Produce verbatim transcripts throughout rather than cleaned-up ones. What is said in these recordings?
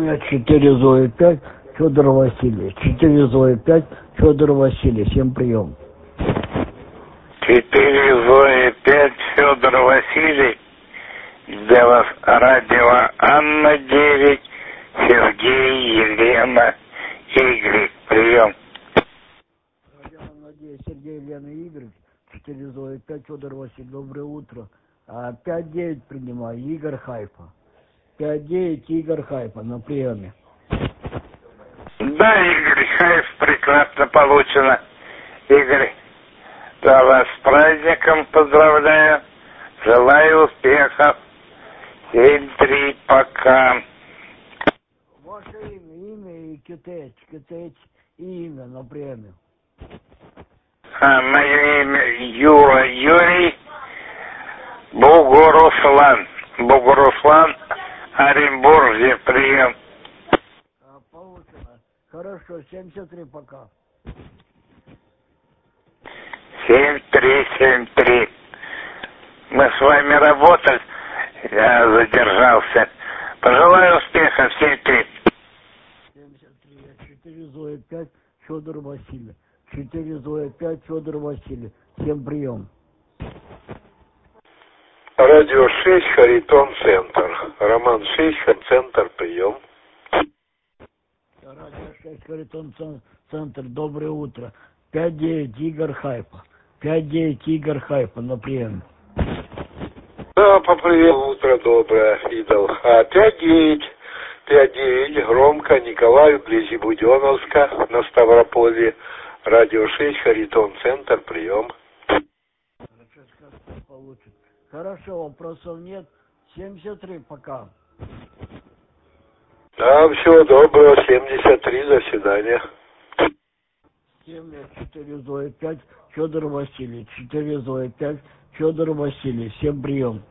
семь четыре Зои пять Федор Василий. четыре Зои пять Федор Василий. Всем прием. четыре Зои пять Федор Василий. Для вас радио Анна девять, Сергей, Елена, Игорь. Прием. Радио Анна девять, Сергей, Елена, Игорь. четыре Зои пять Федор Василий. Доброе утро. А, пять девять принимаю. Игорь Хайфа. пять девять Игорь Хайфа на приеме. Да, Игорь Хайф, прекрасно получено. Игорь, да, вас с праздником поздравляю. Желаю успехов. семь три, пока. Ваше имя, имя и КТЭЧ, КТЭЧ и имя на приеме. А, мое имя Юра Юрий Бугуруслан. Бугуруслан, Оренбурге, прием. А, получено. Хорошо, семьдесят три, пока. семь три семь три. Мы с вами работали. Я задержался. Пожелаю успехов. семь три. семьдесят три. четыре Зои пять Федор Василий. четыре Зои пять Федор Василий. Всем прием. Радио шесть, Харитон, Центр. Роман шесть, Центр, прием. Радио шесть, Харитон, Центр. Доброе утро. пять девять Игорь Хайфа. пять девять Игорь Хайфа на приеме. Да, попривет, утро доброе, идол. А пять девять, пять девять, громко, Николай, вблизи Буденновска, на Ставрополе. Радио шесть, Харитон, Центр, прием. Получит. Хорошо, вопросов нет. семьдесят три, пока. Да, всего доброго, семьдесят три, до свидания. семь четыре Зои пять Федор Василий. четыре Зои пять Федор Василий. Всем прием.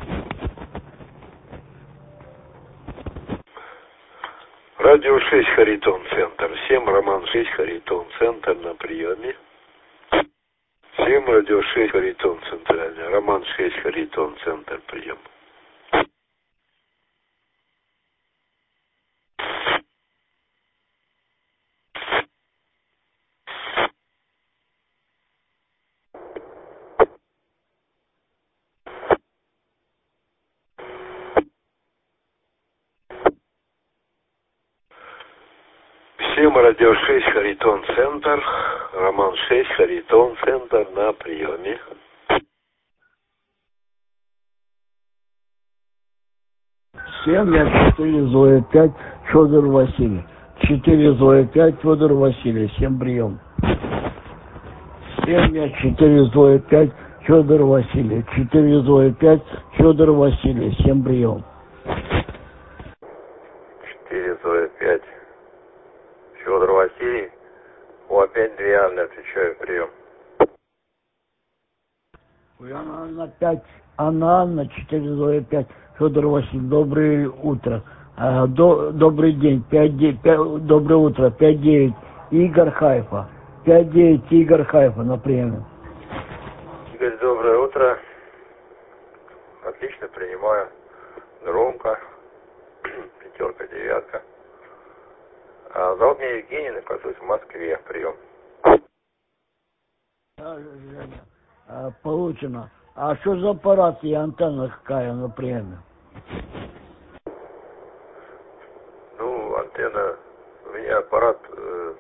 Радио шесть, Харитон, Центр. семь, Роман шесть, Харитон, Центр на приеме. семь, радио шесть, Харитон, Центральный. Роман шесть, Харитон, Центр, прием. семь, радио шесть, Харитон, Центр. Роман шесть, Харитон, Центр на приеме. семь четыре Зои пять Федор Василий. четыре Зои пять Федор Василий. Всем прием. семь четыре Зои пять Федор Василий. четыре Зои пять Федор Василий. Всем прием. четыре Зои пять Федор Василий. О, опять две Анны, отвечаю, прием. Ой, Анна, Анна пять, Анна, Анна, четыре Зои пять Федор Васильевич, доброе утро. А, до, добрый день, пять, пять, доброе утро, пять девять Игорь Хайфа. пять девять Игорь Хайфа на приеме. Игорь, доброе утро. Отлично, принимаю. Громко. Пятерка, девятка. А, зовут меня Евгений, нахожусь в Москве. Прием. Да, Женя, а, получено. А что за аппарат и антенна какая на приеме? Ну, антенна. У меня аппарат э,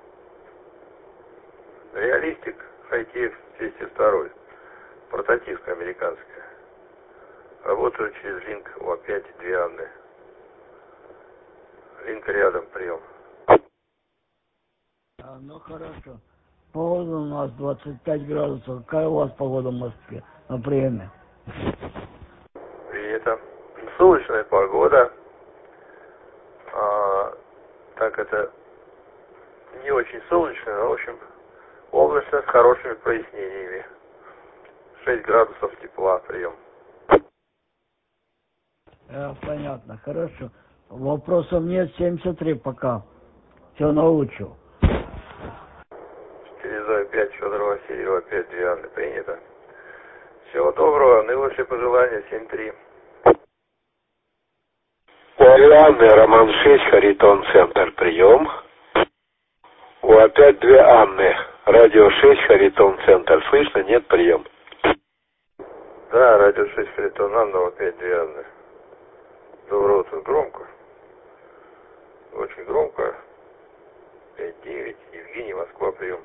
Реалистик ай ти экс двести два. Прототипка американская. Работаю через линк О пять, две Анны. Линк рядом, прием. А, ну хорошо. Погода у нас двадцать пять градусов. Какая у вас погода в Москве на приеме? Принято. Солнечная погода. А, так это не очень солнечно, но в общем облачно с хорошими прояснениями. шесть градусов тепла, прием. Э, понятно, хорошо. Вопросов нет, семьдесят три пока. Все научу. четыре пять Федор Васильев, опять две Анны, принято. Всего доброго, наилучшие пожелания, семь три. У Анны Роман шесть, Харитон, Центр, прием. У опять две Анны. Радио шесть, Харитон, Центр. Слышно? Нет, прием. Да, радио шесть, Харитон, Анна, опять две Анны. Доброе утро. Громко. Очень громко. пять девять. Евгений, Москва, прием.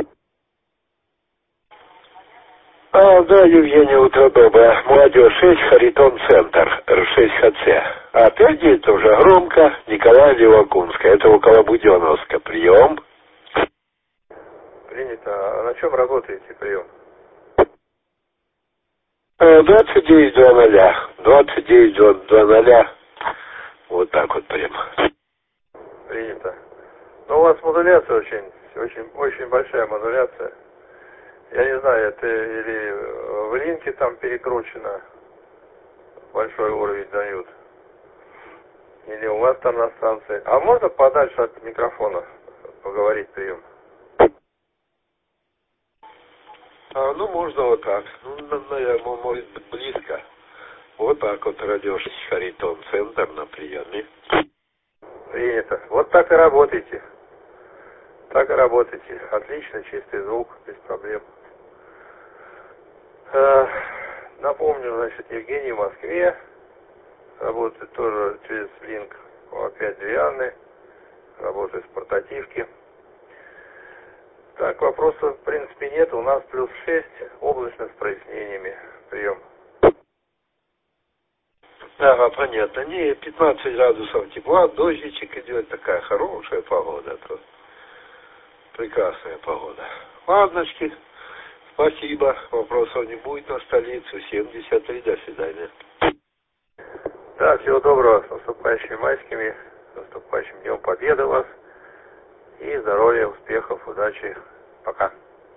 А, да, Евгений, утро доброе. Радио шесть, Харитон, Центр, эр шесть ха цэ. А пять девять тоже громко. Николай Левакунская. Это около Буденновска. Прием. Принято. А на чем работаете, прием? двадцать девять два ноля. двадцать девять два ноля. Вот так вот прямо. Принято. Но у вас модуляция очень, очень, очень большая модуляция. Я не знаю, это или в линке там перекручено, большой уровень дают, или у вас там на станции. А можно подальше от микрофона поговорить, прием? А, ну, можно вот так. Ну, наверное, может быть близко. Вот так вот, радио шесть, Харитон, Центр на приеме. Принято. Вот так и работайте. Так и работайте. Отлично, чистый звук, без проблем. Э, напомню, значит, Евгений в Москве. Работает тоже через линк. Опять две Анны. Работает в портативке. Так, вопросов в принципе нет. У нас плюс шесть, облачно с прояснениями. Прием. Ага, понятно. Не, пятнадцать градусов тепла, дождичек идет, такая хорошая погода тут. Прекрасная погода. Ладночки, спасибо. Вопросов не будет на столицу. семьдесят три, до свидания. Да, всего доброго, с наступающими майскими, с наступающим Днем Победы вас. И здоровья, успехов, удачи. Пока.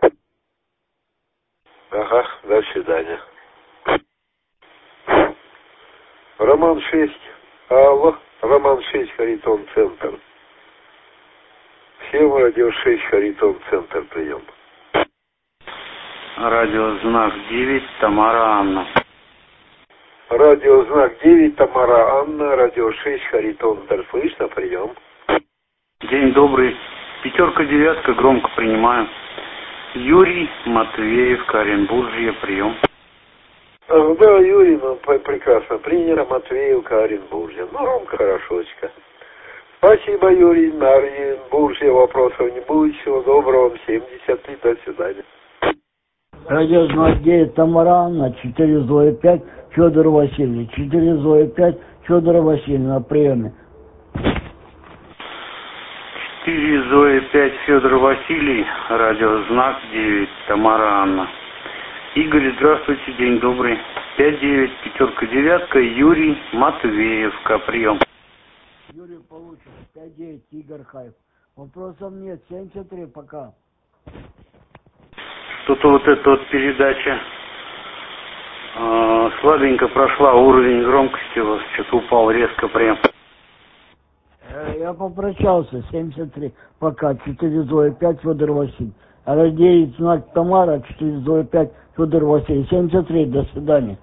Ага, до свидания. Роман шесть. Алло, Роман шесть, Харитон, Центр. Всем радио шесть, Харитон, Центр, прием. Радиознак девять, Тамара Анна. Радиознак девять, Тамара Анна, радио шесть, Харитон, Центр, слышно, прием. День добрый. Пятерка, девятка, громко принимаю. Юрий Матвеев, Оренбуржье, прием. Да, Юрий, ну, прекрасно принято. Матвеевка, Оренбуржье. Ну, громко, хорошочка. Спасибо, Юрий. На Оренбуржье вопросов не будет. Всего доброго. Вам семьдесят три. До свидания. Радиознак девять, Тамара Анна, четыре Зоя пять, Федор Васильевич. четыре Зоя пять, Федора Васильевна на приеме. четыре Зоя пять, Федор Василий, радиознак девять, Тамара Анна. Игорь, здравствуйте, день добрый. пять девять, пятерка, девятка, Юрий Матвеевка, прием. Юрий получит, пять девять, Игорь Хайф. Вопросов нет, семьдесят три, пока. Что-то вот эта вот передача э, слабенько прошла, уровень громкости у вас что-то упал резко прям. Я попрощался, семьдесят три, пока, четыре Зоя пять, Федор Васильевич. девять знак Тамара, четыре Зоя пять, Федор Васильевич. семьдесят три, до свидания.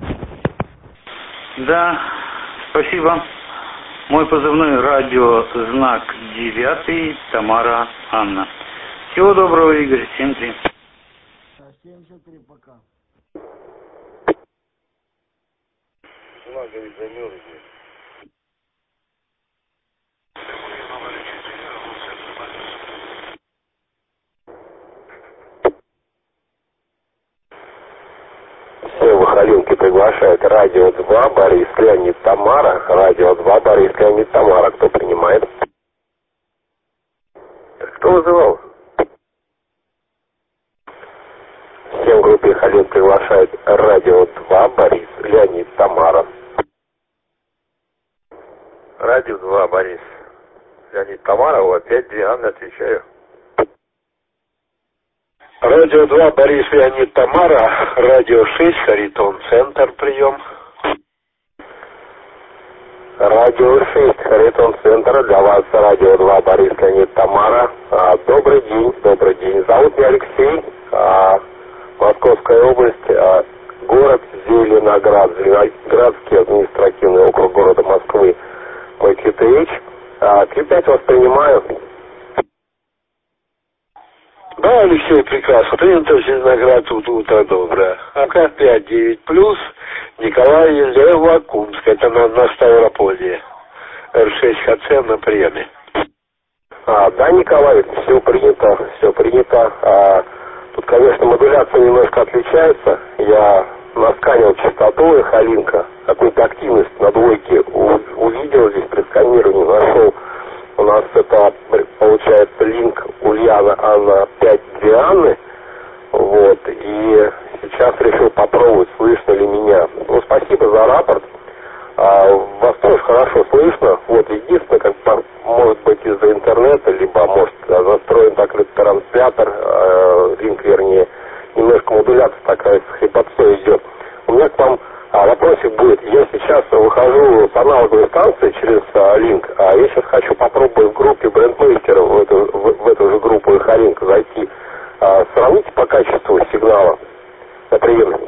Да, спасибо. Мой позывной радиознак девять, Тамара Анна. Всего доброго, Игорь, семьдесят три. семьдесят три, пока. Жена, говорит, замерзнет. Выходилки приглашает радио два, Борис, Леонид, Тамара. Радио два, Борис, Леонид, Тамара. Кто принимает? Кто вызывал? Всем группе Халил приглашает радио два, Борис, Леонид, Тамара. Радио два, Борис. Леонид, Тамара, у опять две Анны, отвечаю. Радио два, Борис, Леонид, Тамара. Радио шесть, Харитон, Центр, прием. Радио шесть, Харитон, Центр. Для вас радио два, Борис, Леонид, Тамара. А, добрый день, добрый день. Зовут меня Алексей. А, Московская область, а, город Зеленоград, Зеленоградский административный округ города Москвы. Кью пять воспринимаю. Да, Алексей, прекрасно. Принято Зеленоград, тут утро доброе. АК пять девять плюс, Николай Левакумск. Это на, на Ставрополье. эр шесть ха цэ на приеме. А, да, Николай, все принято, все принято. А, тут, конечно, модуляция немножко отличается. Я насканил частоту эхолинка, какую-то активность на двойке у, увидел здесь при сканировании, нашел. У нас это получается линк Ульяна Анна пять две Анны. Вот, и сейчас решил попробовать, слышно ли меня. Ну, спасибо за рапорт. А, вас тоже хорошо слышно. Вот, единственное, как может быть из-за интернета, либо может настроен так транслятор, э, линк вернее, немножко модуляция такая с хрипотцой идет. У меня к вам а, вопросик будет. Я сейчас выхожу с аналоговой станции через а, линк, а я сейчас хочу попробовать в группе брендмейстера в эту, в, в эту же группу эхолинк зайти. А, сравните по качеству сигнала. На приеме.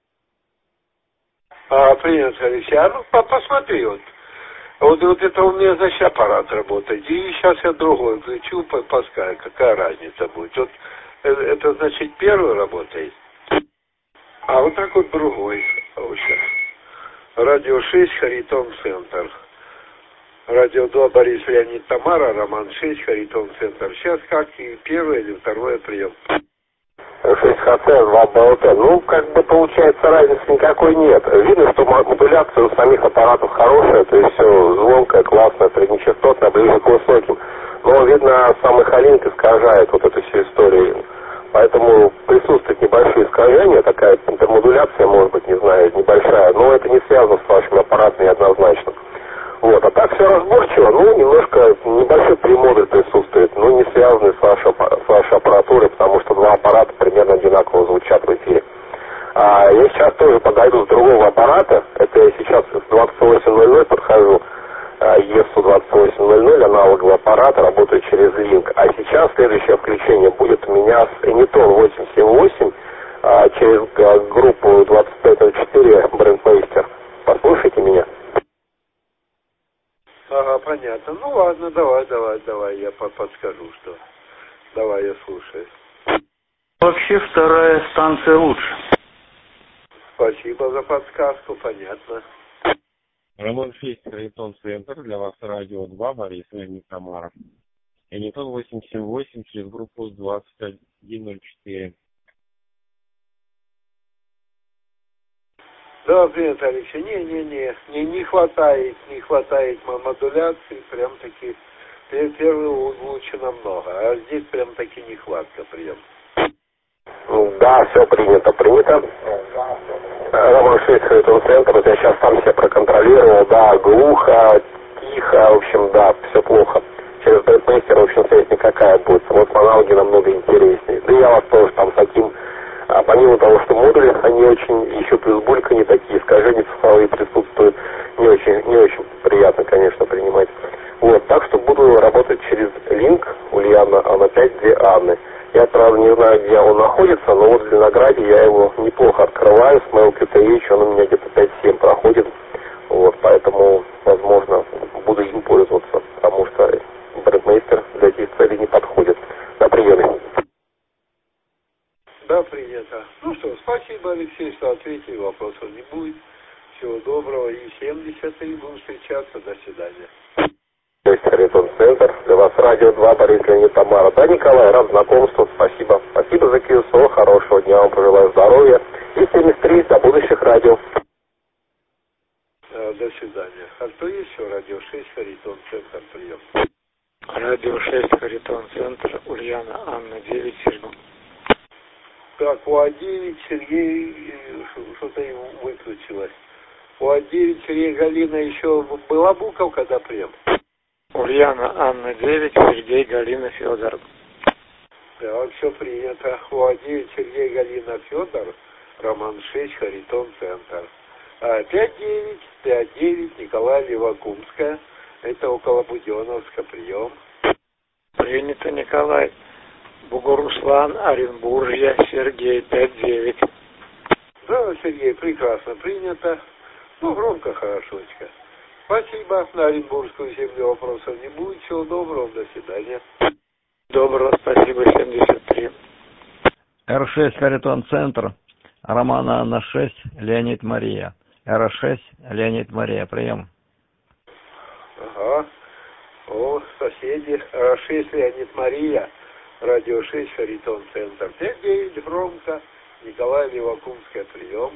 А, принято, Алексей. А ну по посмотри вот. Вот, вот это у меня значит аппарат работает. И сейчас я другой включу по, по скайпу. Какая разница будет? Вот это, это значит первый работает. А вот так вот другой. Вот сейчас. Радио шесть, Харитон Центр. Радио два, Борис Леонид Тамара, Роман шесть, Харитон Центр. Сейчас как и первый или второй прием. шесть ха цэ, два бэ эл тэ. Ну, как бы получается разницы никакой нет. Видно, что модуляция у самих аппаратов хорошая, то есть все звонкое, классное, среднечастотное, ближе к высоким. Но, видно, сам эхолинк искажает вот эту всю историю. Поэтому присутствует небольшое искажение, такая интермодуляция, может быть, не знаю, небольшая, но это не связано с вашими аппаратами однозначно. Вот, а так все разборчиво, ну, немножко небольшой премодуль присутствует, но не связанный с вашей, с вашей аппаратурой, потому что два аппарата примерно одинаково звучат в эфире. А я сейчас тоже подойду с другого аппарата, это я сейчас с двадцать восемь ноль ноль подхожу, ЕСУ двадцать восемь ноль ноль, аналоговый аппарат, работает через линк. А сейчас следующее включение будет у меня с Anyton восемь семь восемь а, через а, группу двадцать пять ноль четыре Brandmeister. Послушайте меня. Ага, понятно. Ну ладно, давай, давай, давай, я подскажу, что. Давай, я слушаю. Вообще вторая станция лучше. Спасибо за подсказку, понятно. Роман шесть, Харитон Центр, для вас радио два, Борис Леонид Тамара. Anyton восемь семь восемь через группу двадцать один ноль четыре. Да, привет, Алексей. Не-не-не, не, не хватает, не хватает модуляции, прям таки первый лучше намного, а здесь прям таки нехватка прием. Да, все принято, принято. Роман шесть, Харитон Центр, вот я сейчас сам себя проконтролировал, да, глухо, тихо, в общем, да, все плохо. Через Brandmeister, в общем, связь никакая будет, вот по аналоге намного интереснее. Да и я вас тоже там с таким... А помимо того, что модули, они очень, еще плюс булька не такие, искажения цифровые присутствуют, не очень, не очень приятно, конечно, принимать. Вот, так что буду работать через линк Ульяна Анна пять две Анны. Я, правда, не знаю, где он находится, но вот в Зеленограде я его неплохо открываю, с Mail кью ти эйч, он у меня где-то пять семь проходит. Вот, поэтому, возможно, буду им пользоваться, потому что Brandmeister для этих целей не подходит. На приеме. Да, принято. Ну что, спасибо, Алексей, что ответили, вопросов не будет. Всего доброго. И семьдесят три будем встречаться. До свидания. Здесь Харитон Центр. Для вас радио два, Борис Леонид Тамара. Да, Николай, рад знакомству. Спасибо. Спасибо за КСО. Хорошего дня вам пожелаю здоровья. И семьдесят три до будущих радио. А, до свидания. А кто есть еще? Радио шесть, Харитон Центр, прием. Радио шесть, Харитон Центр, Ульяна Анна девять, Сергей. Так, у А девять Сергей, что-то ему выключилось. У А девять Сергей Галина еще была буковка до прием? Ульяна Анна девять, Сергей Галина Федор. Так, все принято. У А девять Сергей Галина Федор, Роман шесть, Харитон Центр. А, пять девять, пять девять, Николай Левакумская. Это около Буденовска, прием. Принято, Николай. Бугуруслан, Оренбуржья, Сергей, пять девять. Да, Сергей, прекрасно принято. Ну, громко, хорошочко. Спасибо. На Оренбургскую землю вопросов не будет. Всего доброго. До свидания. Доброго, спасибо, семьдесят три. эр шесть Харитон Центр, Роман Анна шесть, Леонид Мария. эр шесть, Леонид Мария, прием. Ага. О, соседи. эр шесть, Леонид Мария. Радио шесть, Харитон Центр. пять девять, громко. Николай Левакумская, прием.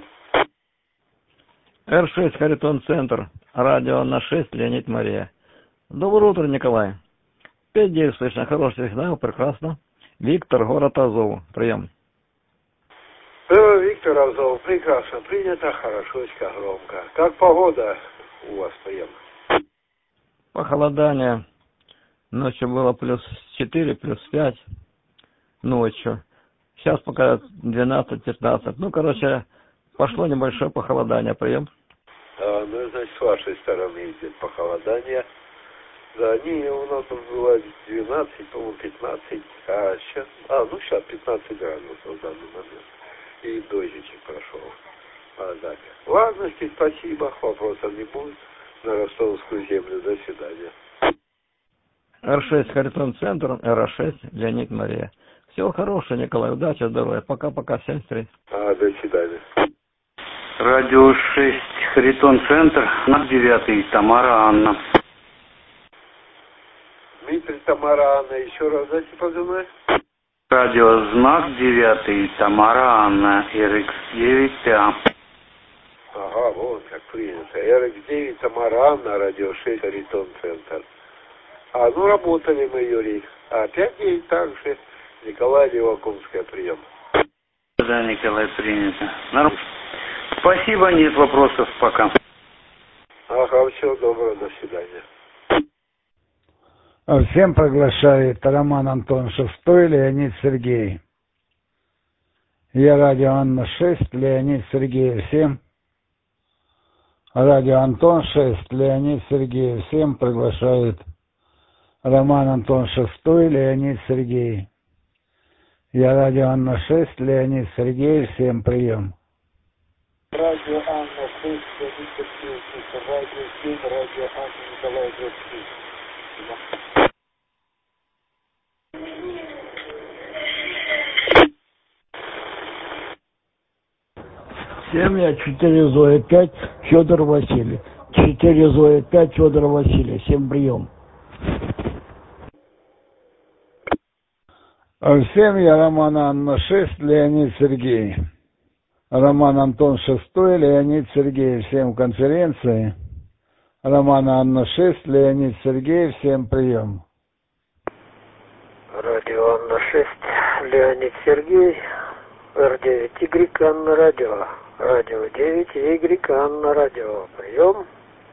эр шесть Харитон Центр, радио Анна шесть, Леонид Мария. Доброе утро, Николай. пять девять слышно, хороший сигнал, прекрасно. Виктор, город Азов, прием. Э, Виктор Азов, прекрасно принято, хорошо, громко. Как погода у вас, прием? Похолодание. Ночью было плюс четыре, плюс пять. Ночью. Сейчас пока двенадцать-пятнадцать. Ну, короче, пошло небольшое похолодание, прием. А, ну, значит, с вашей стороны идет похолодание. Да, не, у нас тут было двенадцать, по-моему, пятнадцать, а сейчас, а, ну, сейчас пятнадцать градусов в данный момент. И дождичек прошел. А, так. Ладно, спасибо, вопросов не будет. На Ростовскую землю, до свидания. эр шесть Харитон Центр, эр шесть, Леонид Мария. Всего хорошего, Николай, удачи, здоровья. Пока-пока, семь три. А, до свидания. Радио шесть, Харитон Центр, на девятый, Тамара Анна. Дмитрий, Тамара Анна, еще раз дайте позывной. Радио Знак девятый, Тамара Анна, эр икс девять А. Ага, вот как принято. эр икс девять, Тамара Анна, радио шесть, Харитон Центр. А, ну, работали мы, Юрий. А, пять девять также. Николай Левакумская, прием. Да, Николай, принято. Норм... Спасибо, нет вопросов пока. Ага, всего доброго, до свидания. Всем приглашает Роман Антон шестой, Леонид Сергей. Я радио Анна шесть, Леонид Сергей. Всем. Радио Антон шесть, Леонид Сергей. Всем приглашает Роман Антон шестой, Леонид Сергей. Я радио Анна шесть, Леонид Сергей. Всем прием. Радио Анна шесть, Леонид Сергей. Радио семь, радио Анна Николай Грецкий. Семья четыре Зоя пять, Федор Василий. четыре Зоя пять, Федор Василий. Всем прием. Семья Роман Анна шесть, Леонид Сергей. Роман Антон шестой, Леонид Сергей. Всем конференции. Роман Анна шесть, Леонид Сергей. Всем прием. Радио Анна шесть, Леонид Сергей. эр девять Y Анна радио. Радио девять Y Анна радио. Прием.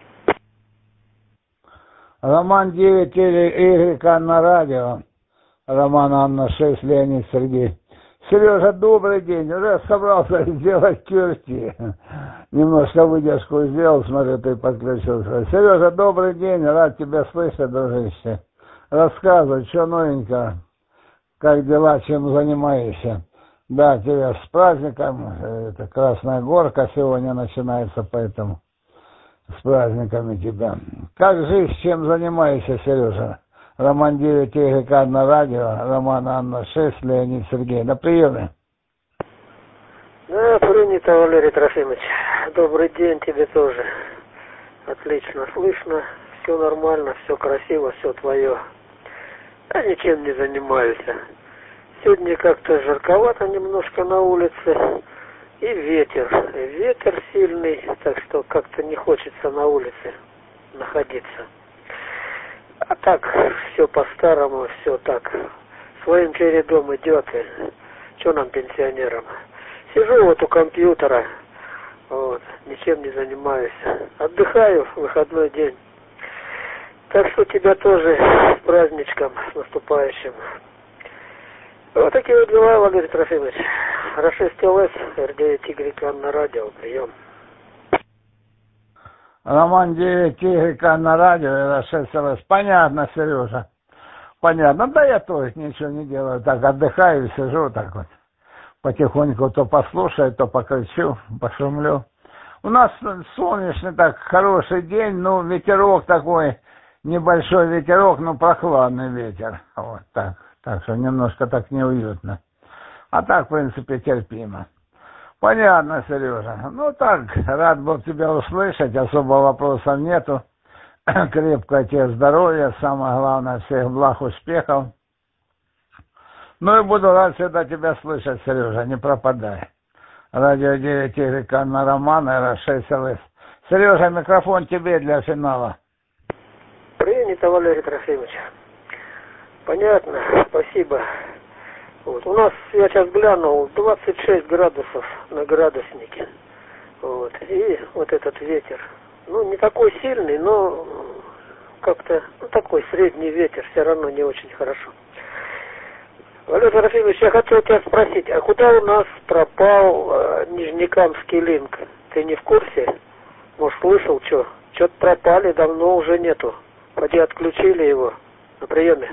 Роман девять Y Анна радио. Роман Анна шесть, Леонид Сергей. Сережа, добрый день. Уже собрался сделать кюрти. Немножко выдержку сделал, смотрю, ты подключился. Сережа, добрый день. Рад тебя слышать, дружище. Рассказывай, что новенького, как дела, чем занимаешься. Да, тебя с праздником. Это Красная Горка сегодня начинается, поэтому с праздниками тебя. Как жизнь, чем занимаешься, Сережа? Роман девять Y на радио, Роман Анна шесть, Леонид Сергей. На приеме. Да, принято, Валерий Трофимович. Добрый день тебе тоже. Отлично слышно, все нормально, все красиво, все твое. Я ничем не занимаюсь. Сегодня как-то жарковато немножко на улице. И ветер. И ветер сильный, так что как-то не хочется на улице находиться. А так, все по-старому, все так, своим чередом идет. Что нам, пенсионерам? Сижу вот у компьютера, вот, ничем не занимаюсь. Отдыхаю в выходной день. Так что тебя тоже с праздничком, с наступающим. Вот такие вот дела, Валерий Трофимович. эр шесть эл эс, эр девять Y на радио, прием. Роман девять Y на радио, эр шесть эл эс. Понятно, Сережа. Понятно. Да я тоже ничего не делаю. Так отдыхаю, сижу так вот. Потихоньку то послушаю, то покричу, пошумлю. У нас солнечный так хороший день, ну ветерок такой, небольшой ветерок, но прохладный ветер. Вот так. Так что немножко так неуютно. А так, в принципе, терпимо. Понятно, Сережа. Ну так, рад был тебя услышать, особо вопросов нету. Крепкое тебе здоровья, самое главное, всех благ, успехов. Ну и буду рад всегда тебя слышать, Сережа, не пропадай. Радио девять Y на Роман, эр шесть эл эс. Сережа, микрофон тебе для финала. Принято, Валерий Трофимович. Понятно, спасибо. Вот. У нас, я сейчас глянул, двадцать шесть градусов на градуснике. Вот. И вот этот ветер. Ну, не такой сильный, но как-то ну, такой средний ветер, все равно не очень хорошо. Валерий Трофимович, я хотел тебя спросить, а куда у нас пропал э, Нижнекамский линк? Ты не в курсе? Может, слышал, что? Что-то пропали, давно уже нету. Поди отключили его на приеме.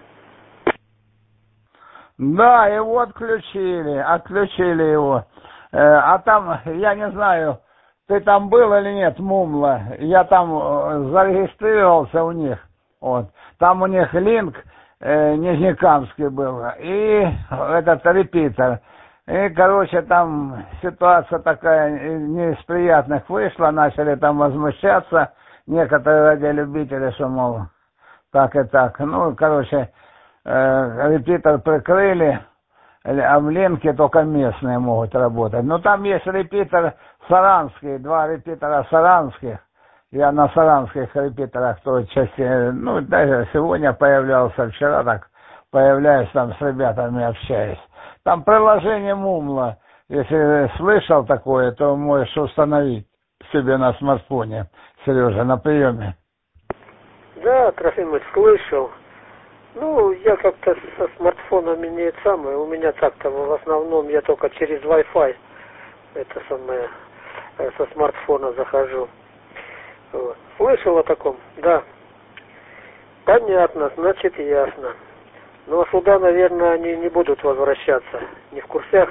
Да, его отключили, отключили его. Э, а там, я не знаю, ты там был или нет, Мумла? Я там э, зарегистрировался у них. Вот. Там у них линк э, Нижнекамский был. И этот репитер. И, короче, там ситуация такая не из приятных вышла. Начали там возмущаться некоторые радиолюбители, что, мол, так и так. Ну, короче, э, репитер прикрыли. А в Ленке только местные могут работать. Но там есть репитер саранский, два репитера саранских. Я на саранских репитерах тоже часто, ну, даже сегодня появлялся, вчера так появляюсь, там с ребятами общаюсь. Там приложение Мумла, если слышал такое, то можешь установить себе на смартфоне, Сережа, на приеме. Да, Трофимович, слышал. Ну, я как-то со смартфонами не это самое, у меня так-то в основном я только через Wi-Fi это самое, со смартфона захожу. Вот. Слышал о таком? Да. Понятно, значит ясно. Ну а сюда, наверное, они не будут возвращаться. Не в курсах?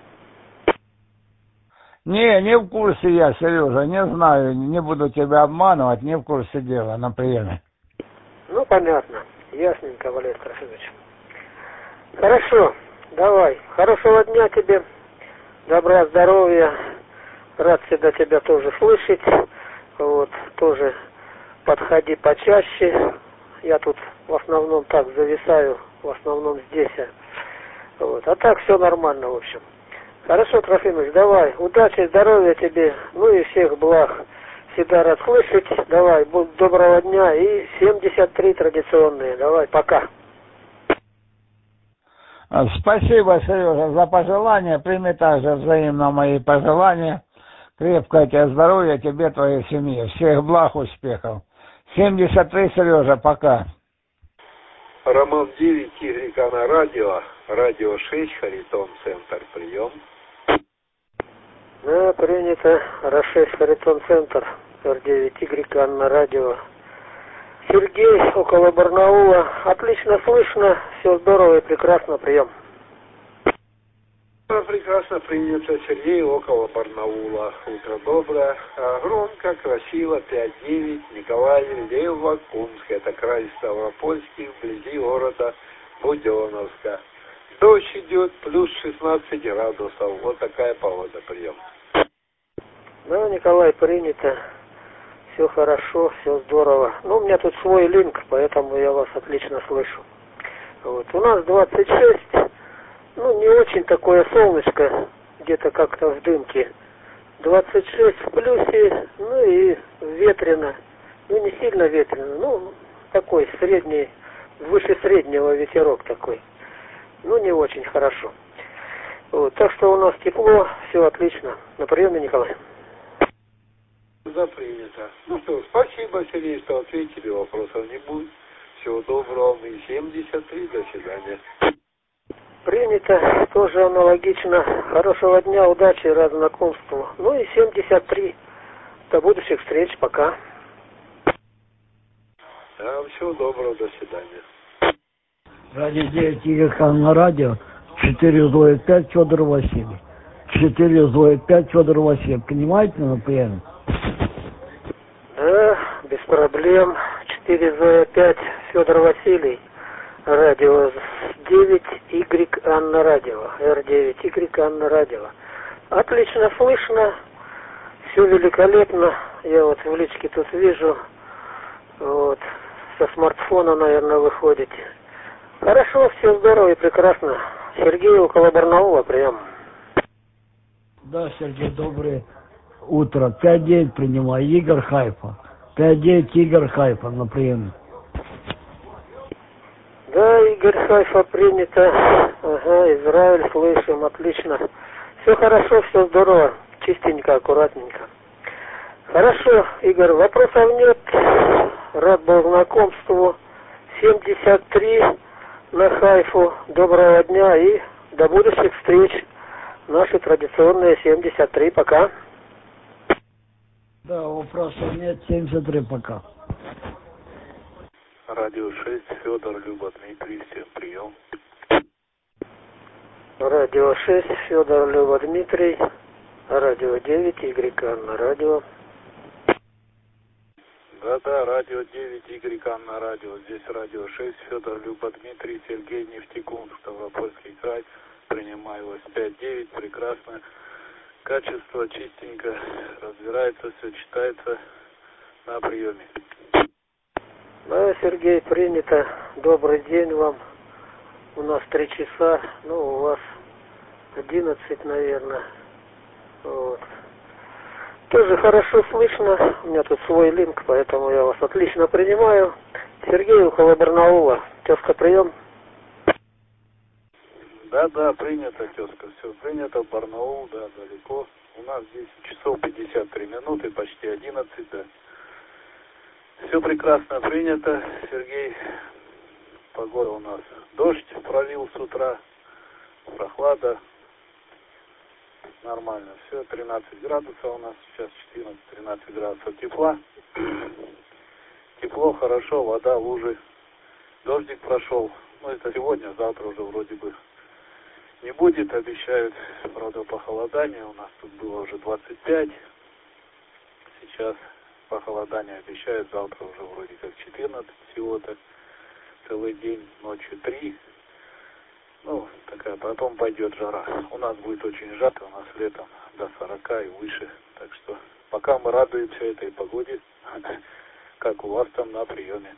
Не, не в курсе я, Сережа, не знаю, не буду тебя обманывать, не в курсе дела на приеме. Ну, понятно. Ясненько, Валерий Трофимович. Хорошо, давай. Хорошего дня тебе. Добра, здоровья. Рад всегда тебя тоже слышать. Вот, тоже подходи почаще. Я тут в основном так зависаю, в основном здесь. Вот. А так все нормально, в общем. Хорошо, Трофимович, давай. Удачи, здоровья тебе. Ну и всех благ. Всегда рад слышать. Давай, доброго дня. И семьдесят три традиционные. Давай, пока. Спасибо, Сережа, за пожелания. Прими также взаимно мои пожелания. Крепкое тебе здоровья, тебе, твоей семье. Всех благ, успехов. семьдесят три, Сережа, пока. Роман девять, Y на радио. Радио шесть, Харитон, центр, прием. Да, принято. эр шесть, Харитон, центр. эр девять, Y на радио. Сергей, около Барнаула. Отлично слышно. Все здорово и прекрасно. Прием. Прекрасно принято, Сергей, около Барнаула. Утро доброе. Громко, красиво, пять девять, Николай, Левокумск. Это край Ставропольский, вблизи города Буденновска. Дождь идет, плюс шестнадцать градусов. Вот такая погода, прием. Да, Николай, принято. Все хорошо, все здорово. Ну, у меня тут свой линк, поэтому я вас отлично слышу. Вот. У нас двадцать шесть. Ну, не очень такое солнышко, где-то как-то в дымке. двадцать шесть в плюсе, ну и ветрено. Ну, не сильно ветрено, ну, такой средний, выше среднего ветерок такой. Ну, не очень хорошо. Вот, так что у нас тепло, все отлично. На приеме, Николай. Да, принято. Ну что, спасибо, Сергей, что ответили, вопросов не будет. Всего доброго, и семьдесят три, до свидания. Принято, тоже аналогично. Хорошего дня, удачи, рад знакомству. Ну и семьдесят три. До будущих встреч, пока. Да, всего доброго, до свидания. Радио девять Y на радио, четыре злое пять, Федор Василий. четыре злое пять, Федор Василий. Понимаете, например? проблем. четыре Зоя пять, Федор Василий. Радио девять Y Анна Радио. Р девять Y Анна Радио. Отлично слышно. Все великолепно. Я вот в личке тут вижу. Вот. Со смартфона, наверное, выходите. Хорошо, все здорово и прекрасно. Сергей около Барнаула, прием. Да, Сергей, доброе утро. пять девять принимаю. Игорь Хайфа. пять девять Игорь Хайфа на приеме. Да, Игорь Хайфа принято. Ага, Израиль, слышим, отлично. Все хорошо, все здорово. Чистенько, аккуратненько. Хорошо, Игорь, вопросов нет. Рад был знакомству. семьдесят три на Хайфу. Доброго дня и до будущих встреч. Наши традиционные семьдесят три. Пока. Да, вопросов нет. семьдесят три пока. Радио шесть, Федор, Люба, Дмитрий, всем прием. Радио шесть, Федор, Люба, Дмитрий. Радио девять, Y Анна Радио. Да-да, радио девять, Y Анна Радио. Здесь радио шесть, Федор, Люба, Дмитрий, Сергей, Нефтекумск, Ставропольский край. Принимаю вас пять девять, прекрасно. Качество чистенько, разбирается, все читается на приеме. Да, Сергей, принято. Добрый день вам. У нас три часа, ну, у вас одиннадцать, наверное. Вот. Тоже хорошо слышно. У меня тут свой линк, поэтому я вас отлично принимаю. Сергей около Барнаула. Тезка, прием. Да-да, принято, тезка, все принято. Барнаул, да, далеко. У нас здесь часов пятьдесят три минуты, почти одиннадцать, да. Все прекрасно принято, Сергей. Погода у нас дождь пролил с утра, прохлада. Нормально, все, тринадцать градусов у нас, сейчас четырнадцать-тринадцать градусов тепла. Тепло, хорошо, вода, лужи. Дождик прошел. Ну, это сегодня, завтра уже вроде бы не будет, обещают, правда, похолодание. У нас тут было уже двадцать пять. Сейчас похолодание обещают, завтра уже вроде как четырнадцать всего-то. Целый день, ночью три. Ну, такая, потом пойдет жара. У нас будет очень жарко, у нас летом до сорока и выше. Так что пока мы радуемся этой погоде, как у вас там на приеме.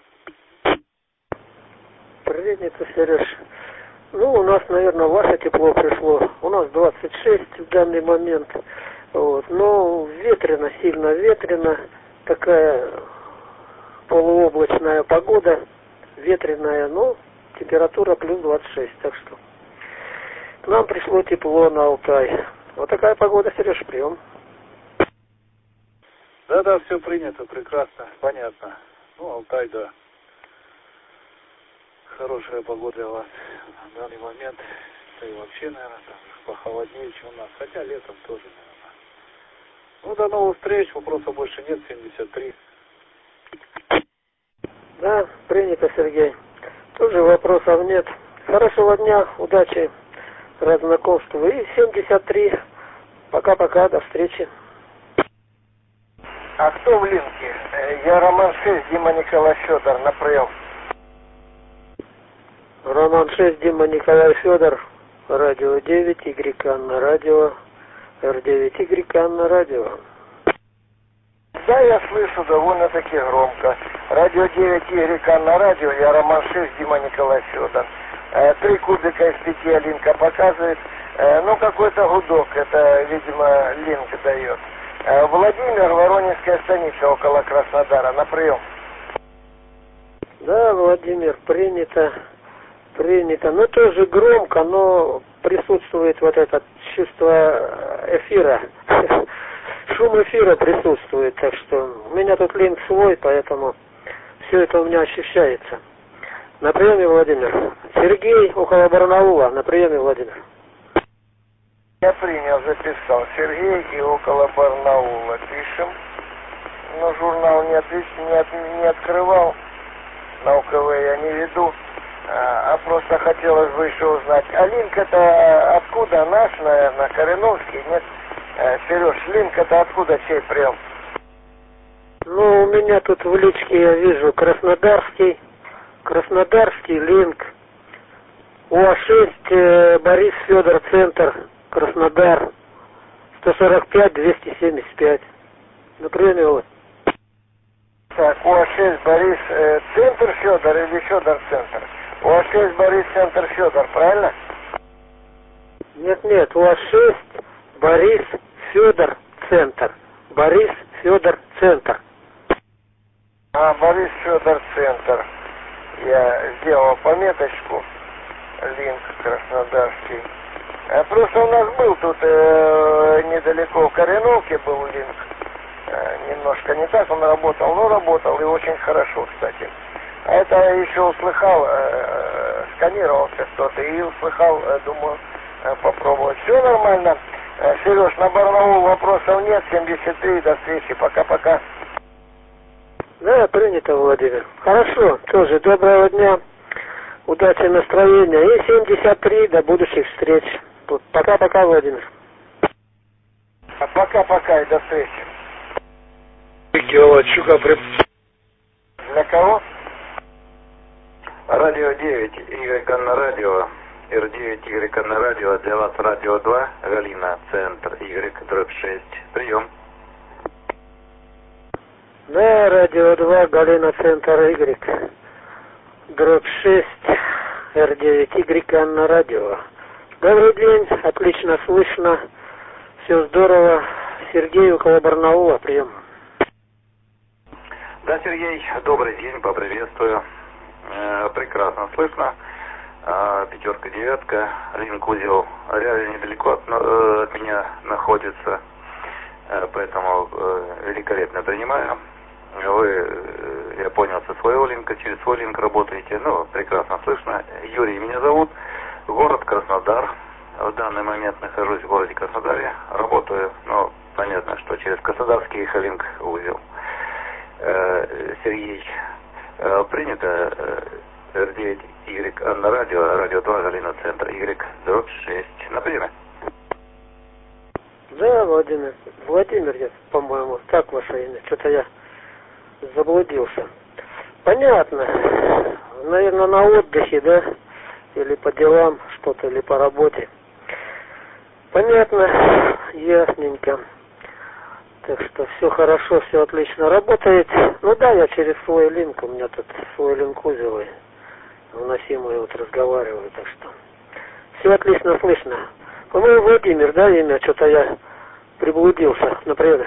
Принято, Сереж. Ну, у нас, наверное, ваше тепло пришло. У нас двадцать шесть в данный момент. Вот. Но ветрено, сильно ветрено. Такая полуоблачная погода. Ветреная, но температура плюс двадцать шесть. Так что к нам пришло тепло на Алтай. Вот такая погода, Сереж, прием. Да-да, все принято, прекрасно, понятно. Ну, Алтай, да. Хорошая погода для вас на данный момент. Да и вообще, наверное, там похолоднее, чем у нас. Хотя летом тоже, наверное. Ну, до новых встреч, вопросов больше нет, семьдесят три. Да, принято, Сергей. Тоже вопросов нет. Хорошего дня, удачи, рад знакомству. И семьдесят три. Пока-пока, до встречи. А кто в линке? Я Роман шесть, Дима Николай Федор, на прием. Роман шесть, Дима Николай Федор, радио девять, Y Анна Радио, Р девять Y Анна Радио. Да, я слышу довольно-таки громко. Радио девять, Y Анна Радио, я Роман шесть, Дима Николай Федор. Э, три кубика из пяти Алинка показывает. Э, ну, какой-то гудок, это, видимо, линк дает. Э, Владимир, Воронежская станица, около Краснодара, на прием. Да, Владимир, принято. Принято. Ну, тоже громко, но присутствует вот это чувство эфира. Шум эфира присутствует, так что у меня тут линк свой, поэтому все это у меня ощущается. На приеме, Владимир. Сергей, около Барнаула. На приеме, Владимир. Я принял, записал. Сергей и около Барнаула пишем. Но журнал не, ответ, не, от, не открывал. На УКВ я не веду. А, а просто хотелось бы еще узнать. А линк это откуда? Наш, наверное, Кореновский? Нет? Сереж, линк это откуда, чей прием? Ну, у меня тут в личке я вижу Краснодарский, Краснодарский линк, УА-шесть, Борис Федор, центр, Краснодар, сто сорок пять двести семьдесят пять. На приеме вот. Так, УА-шесть, Борис, э, центр Федор или Федор центр? УА-шесть, Борис, центр Федор, правильно? Нет, нет, УА-шесть, Борис Федор, центр. Борис Федор, центр. А, Борис Федор, центр. Я сделал пометочку. Линк краснодарский. А просто у нас был тут э, недалеко в Кореновке был линк. Э, немножко не так он работал, но работал и очень хорошо, кстати. А это еще услыхал, э, сканировался кто-то и услыхал, э, думаю, э, попробовать. Все нормально. Э, Сереж, на Барнаул вопросов нет. семьдесят три, до встречи. Пока-пока. Да, принято, Владимир. Хорошо, тоже доброго дня. Удачи, настроения. И семьдесят три, до будущих встреч. Пока-пока, Владимир. Пока-пока и до встречи. Геолочука при... Для кого? Радио девять, Y на радио, Р девять, Y на радио, для вас радио два, Галина, центр, Y, дробь шесть. Прием. Да, радио два, Галина, центр, Y, дробь шесть, Р девять, Y на радио. Добрый день, отлично слышно, все здорово. Сергей, около Барнаула, прием. Да, Сергей, добрый день, поприветствую. Э, прекрасно слышно. Э, пятерка, девятка, линк узел реально недалеко от, э, от меня находится, э, поэтому э, великолепно принимаю. Вы, э, я понял, со своего линка, через свой линк работаете, ну, прекрасно слышно. Юрий меня зовут, город Краснодар. В данный момент нахожусь в городе Краснодаре, работаю, ну, понятно, что через Краснодарский линк узел. Э, Сергей, э, принято э, Р девять, Y на радио, радио два, Галина, центр, Y, дробь шесть. На приеме. Да, Владимир, Владимир, я, по-моему, так ваше имя, что-то я заблудился. Понятно, наверное, на отдыхе, да, или по делам что-то, или по работе. Понятно, ясненько. Так что все хорошо, все отлично работает. Ну да, я через свой линк, у меня тут свой линк узел, вносимый, вот разговариваю, так что все отлично слышно. По-моему, Владимир, да, имя, что-то я приблудился, например.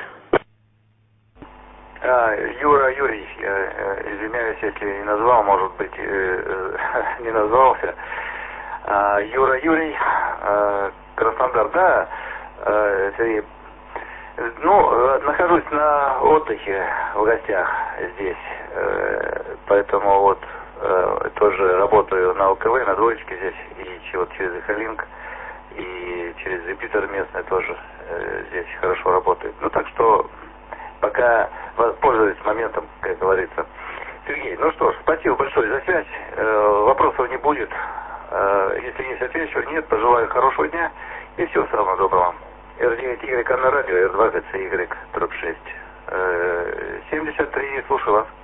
А, Юра, Юрий, я э, извиняюсь, если не назвал, может быть, э, э, не назвался. А, Юра, Юрий, э, Краснодар, да, э, Сергей. Ну, нахожусь на отдыхе в гостях здесь, э, поэтому вот э, тоже работаю на ОКВ, на двоечке здесь, и вот через Ихолинк, и через Юпитер местный тоже э, здесь хорошо работает. Ну, так что пока воспользуюсь моментом, как говорится. Сергей, ну что ж, спасибо большое за связь, э, вопросов не будет, э, если есть, отвечу, нет, пожелаю хорошего дня и всего самого доброго. Р девять, Y на радио, Р два, Y, дробь шесть. семьдесят три, слушаю вас.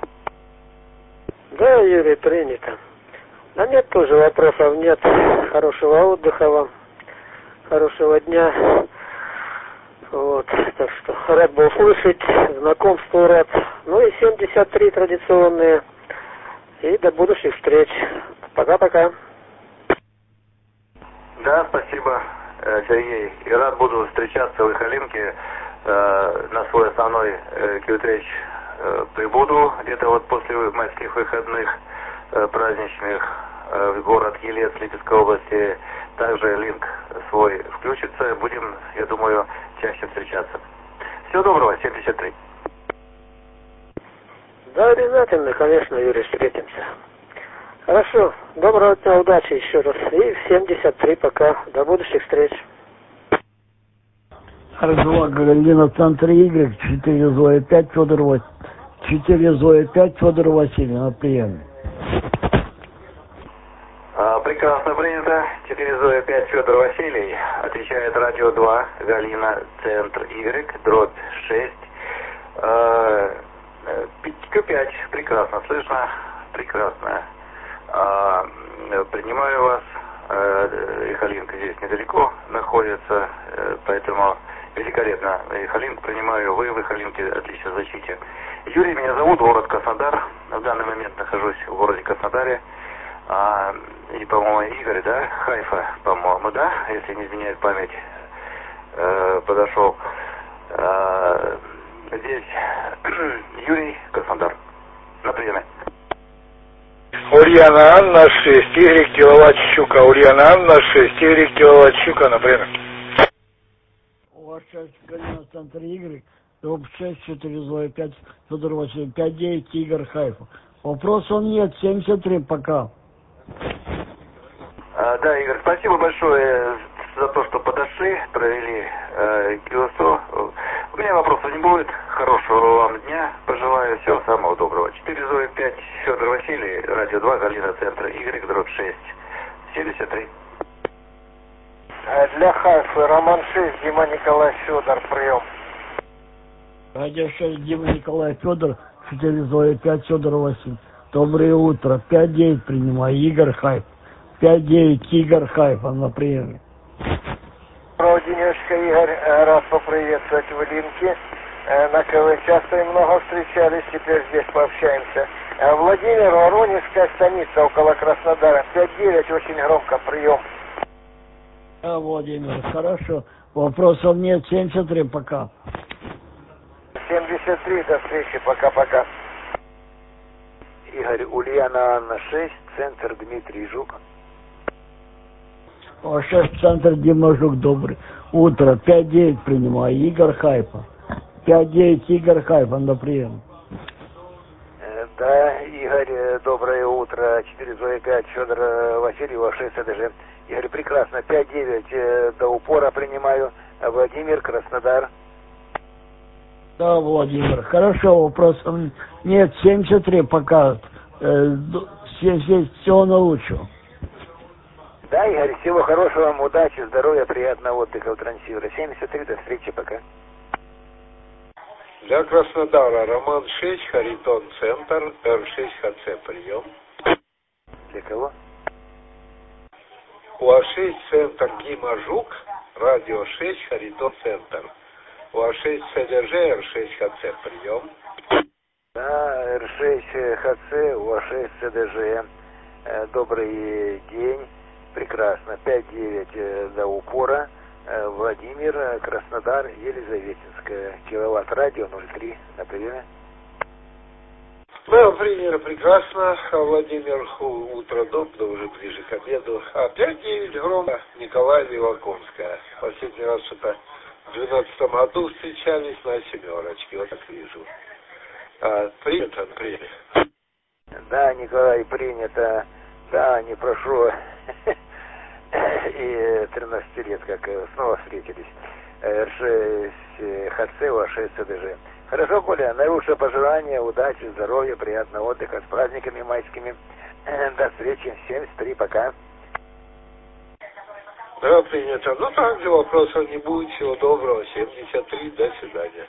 Да, Юрий, принято. Да нет, тоже вопросов нет. Хорошего отдыха вам, хорошего дня. Вот, так что рад был слышать, знакомству рад. Ну и семьдесят три традиционные. И до будущих встреч. Пока-пока. Да, спасибо, Сергей. И рад буду встречаться в Ихолинке. Э, на свой основной э, кьютрейч э, прибуду где-то вот после майских выходных э, праздничных э, в город Елец Липецкой области. Также линк свой включится. Будем, я думаю, чаще встречаться. Всего доброго, семьдесят три. Да, обязательно, конечно, Юрий, встретимся. Хорошо, доброго дня, удачи еще раз. И в семьдесят три пока. До будущих встреч. Р-два, Галина, центр Y, четыре Зоя пять, Федор Васильевич. четыре Зоя пять, Федор Васильевич, на прием. А, прекрасно принято. четыре Зоя пять, Федор Василий. Отвечает радио два, Галина, центр Y, дробь шесть. А, Q пять, прекрасно слышно, прекрасно. А, принимаю вас. Ихалинка здесь недалеко находится, поэтому великолепно. Ихалинку принимаю, вы в Ихалинке отлично защите. Юрий меня зовут, город Краснодар. В данный момент нахожусь в городе Краснодаре. А, и, по-моему, Игорь, да, Хайфа, по-моему, да, если не изменяет память, э, подошел. Э, здесь Юрий, Краснодар. На приеме. Ульяна Анна, шесть, Y, киловатт щука. Ульяна Анна, шесть, Y, киловатт щука, например. У вас шесть, Галина, центр Y, дробь шесть, четыре, зло пять, Федор Васильевич, пять, девять, Игорь, Хайфа. Вопросов нет, семьдесят три, пока. А, да, Игорь, спасибо большое за то, что подошли, провели э, КИОСО. У меня вопросов не будет. Хорошего вам дня. Пожелаю всего самого доброго. четыре зо пять, Федор Василий, радио два, Галина, центр Y, дробь шесть, семьдесят три. Для Хайфы Роман шесть, Дима Николай Федор, прием. Радио шесть, Дима Николай Федор, четыре зо пять, Федор Васильевич. Доброе утро. пять девять принимаю, Игорь Хайф. пять девять, Игорь Хайф, на приеме. Доброго денечка, Игорь, рад поприветствовать в Линке. На КВ часто и много встречались, теперь здесь пообщаемся. Владимир, Воронежская станица, около Краснодара. пять девять, очень громко, прием. А, Владимир, хорошо. Вопросов нет, семьдесят три, пока. семьдесят три, до встречи, пока-пока. Игорь, Ульяна Анна, шесть, центр Дмитрий Жук. О, шесть, центр Дима Жук, добрый. Утро, пять девять принимаю, Игорь Хайфа. пять девять, Игорь Хайфа, на прием. Да, Игорь, доброе утро. четыре зо пять, Федор Васильев, шесть СДЖ. Игорь, прекрасно. пять девять до упора принимаю. Владимир, Краснодар. Да, Владимир, хорошо, вопросов нет, семьдесят три, пока. Э, всего наилучшего. Да, Игорь, всего хорошего вам, удачи, здоровья, приятного отдыха в трансивера. семьдесят три, до встречи, пока. Для Краснодара Роман шесть, Харитон, центр, Р шесть, ХЦ, прием. Для кого? У А шесть, центр Дима Жук, радио шесть, Харитон, центр. У А шесть, СДЖ, Р шесть, ХЦ, прием. Да, Р шесть, ХЦ, У А шесть, СДЖ. Добрый день. Прекрасно. пять девять до упора. Владимир, Краснодар, Елизаветинская. Киловатт радио ноль три. На приеме. Да, пример прекрасно. Владимир, утро доброе, уже ближе к обеду. А пять девять громко. Николай, Ливакомская. Последний раз что-то в двенадцатом году встречались на семерочке. Вот так вижу. А, принято, принято. Да, Николай, принято. Да, не прошло и тринадцать лет, как снова встретились. Р шесть, ХЦ, У А шесть, СДЖ. Хорошо, Коля, наилучшее пожелание, удачи, здоровья, приятного отдыха, с праздниками майскими. До встречи, семьдесят три, пока. Да, принято. Ну, так же вопросов не будет. Всего доброго, семьдесят три, до свидания.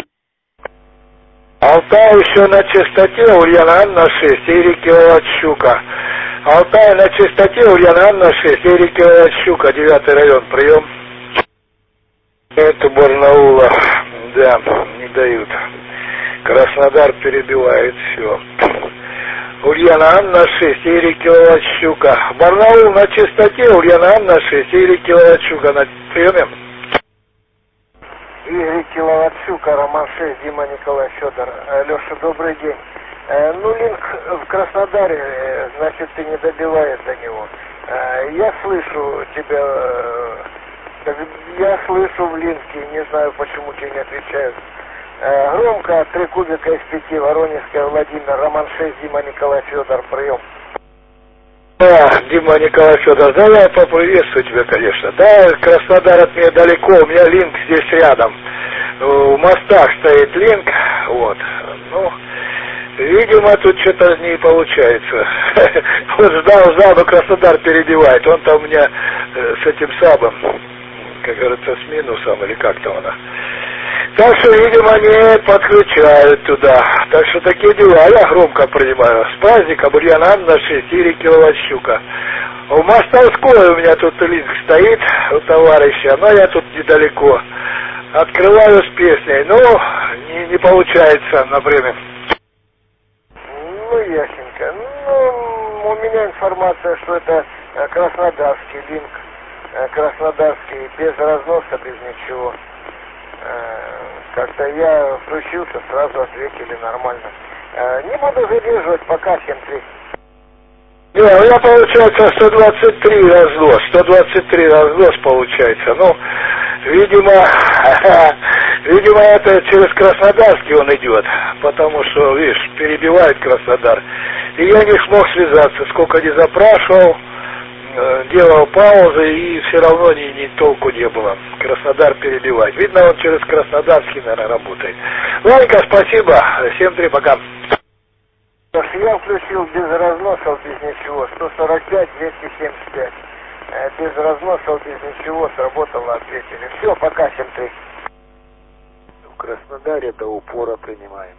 Алтай еще на частоте, Ульяна Анна шесть, Игорь, киловатт щука. Алтай на частоте, Ульяна Анна шесть, Игорь, киловатт щука, девятый район, прием. Это Барнаула, да, не дают. Краснодар перебивает все. Ульяна Анна шесть, Игорь, киловатт щука. Барнаул на частоте, Ульяна Анна шесть, Игорь, киловатт щука, на приеме. Игорь, киловатт щука, Роман шесть, Дима Николай Федор. Леша, добрый день. Ну, Линк в Краснодаре, значит, ты не добиваешь до него. Я слышу тебя, я слышу в Линке, не знаю, почему тебе не отвечают. Громко, три кубика из пяти, Воронежская, Владимир, Роман шесть, Дима Николай Федор, прием. Да, Дима Николай Федор, да, я поприветствую тебя, конечно. Да, Краснодар от меня далеко, у меня Линк здесь рядом. В мостах стоит Линк, вот. Ну, видимо, тут что-то не получается. Вот ждал, ждал, но Краснодар перебивает. Он там у меня с этим самым, как говорится, с минусом, или как-то она. Так что, видимо, не подключают туда. Так что такие дела. Я громко принимаю. С праздником, Ульяна Анна, четыре киловатт щука. В Мостовской у меня тут линк стоит у товарища, но я тут недалеко. Открываю с песней, но не, не получается на время. Ну, ясненько. Ну, у меня информация, что это краснодарский линк. Краснодарский, без разноса, без ничего. Как-то я включился, сразу ответили нормально. Не буду задерживать, пока всем три. Не, у меня получается сто двадцать три разнос, сто двадцать три разнос получается. Ну, видимо, видимо, это через Краснодарский он идет, потому что, видишь, перебивает Краснодар. И я не смог связаться, сколько не запрашивал, делал паузы, и все равно ни, ни толку не было. Краснодар перебивать. Видно, он через Краснодарский, наверное, работает. Ладненько, спасибо. Всем три, пока. Я включил без разносов, без ничего. сто сорок пять, двести семьдесят пять. Без разносов, без ничего. Сработало, ответили. Все, пока, всем три. В Краснодаре до упора принимаем.